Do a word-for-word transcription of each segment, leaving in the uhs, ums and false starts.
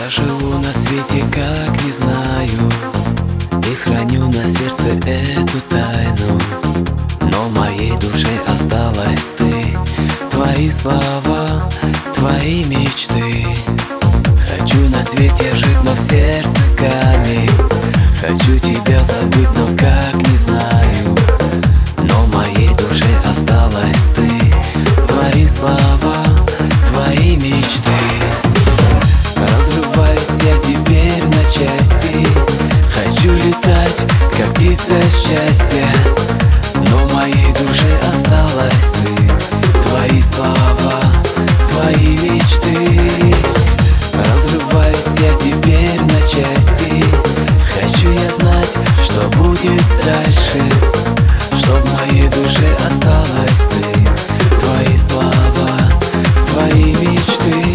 Я живу на свете, как не знаю, и храню на сердце эту тайну. Но в моей душе осталась ты, твои слова, твои мечты. Хочу на свете жить, но в сердце камень. Хочу тебя забыть, но как не знаю. Но в моей душе осталась ты, твои слова, твои мечты. Разрываюсь я теперь на части. Хочу летать, как птица счастья. Но в моей душе осталась ты, твои слова, твои мечты. Разрываюсь я теперь на части. Хочу я знать, что будет дальше, чтоб в моей душе осталась ты, твои слова, твои мечты.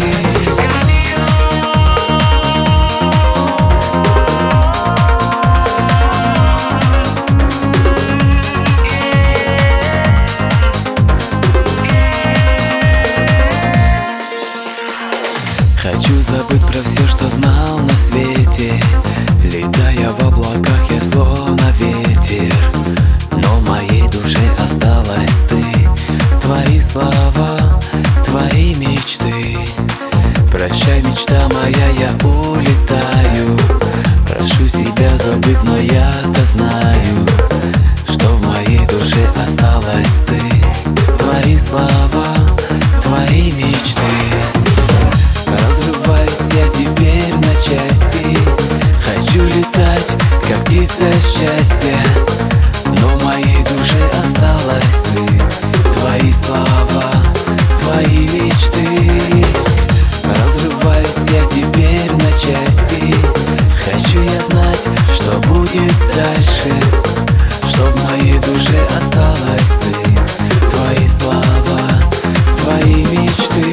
Хочу забыть про все, что знал на свете. Летая в облаках, я словно ветер. Но в моей душе осталась ты, твои слова, твои мечты. Прощай, мечта моя, я улетаю. Прошу себя забыть, но я-то знаю, что в моей душе осталась ты, твои слова, твои мечты. Разрываюсь я теперь на части. Хочу летать, как птица счастья. Но в моей душе осталась ты, твои слова, твои мечты. Разрываюсь я теперь на части. Хочу я знать, что будет дальше, чтоб в моей душе осталась ты, твои слова, твои мечты.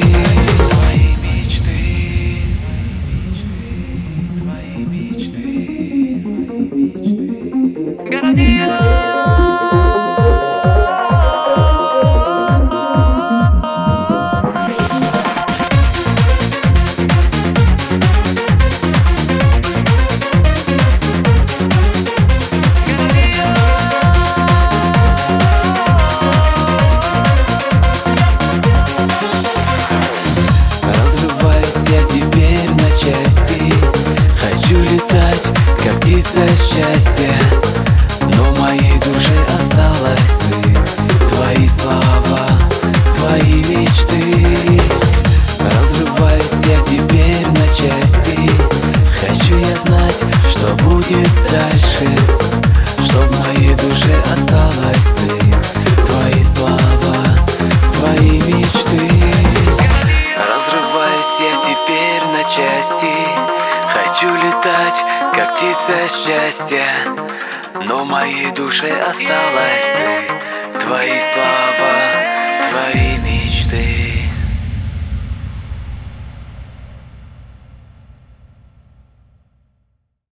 Птица счастья, но в моей душе осталась ты, твои слова, твои мечты. Разрываюсь я теперь на части. Хочу я знать, что будет дальше, чтоб в моей душе осталась ты, твои слова, твои мечты. Разрываюсь я теперь на части. Хочу летать, как птица счастья. Но в моей душе осталась ты, твои слова, твои мечты.